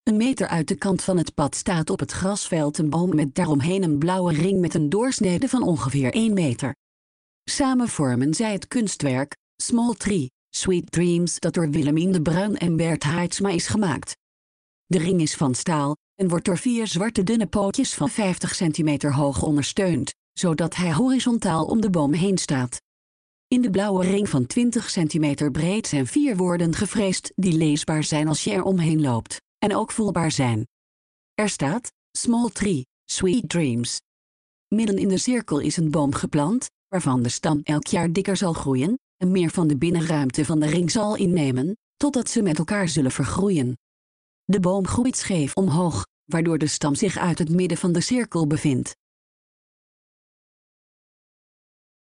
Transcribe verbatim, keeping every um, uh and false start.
Een meter uit de kant van het pad staat op het grasveld een boom met daaromheen een blauwe ring met een doorsnede van ongeveer één meter. Samen vormen zij het kunstwerk Small Tree, Sweet Dreams dat door Willemien de Bruin en Bert Heidsma is gemaakt. De ring is van staal en wordt door vier zwarte dunne pootjes van vijftig centimeter hoog ondersteund, zodat hij horizontaal om de boom heen staat. In de blauwe ring van twintig centimeter breed zijn vier woorden gefreesd die leesbaar zijn als je er omheen loopt, en ook voelbaar zijn. Er staat, Small Tree, Sweet Dreams. Midden in de cirkel is een boom geplant, waarvan de stam elk jaar dikker zal groeien, en meer van de binnenruimte van de ring zal innemen, totdat ze met elkaar zullen vergroeien. De boom groeit scheef omhoog, waardoor de stam zich uit het midden van de cirkel bevindt.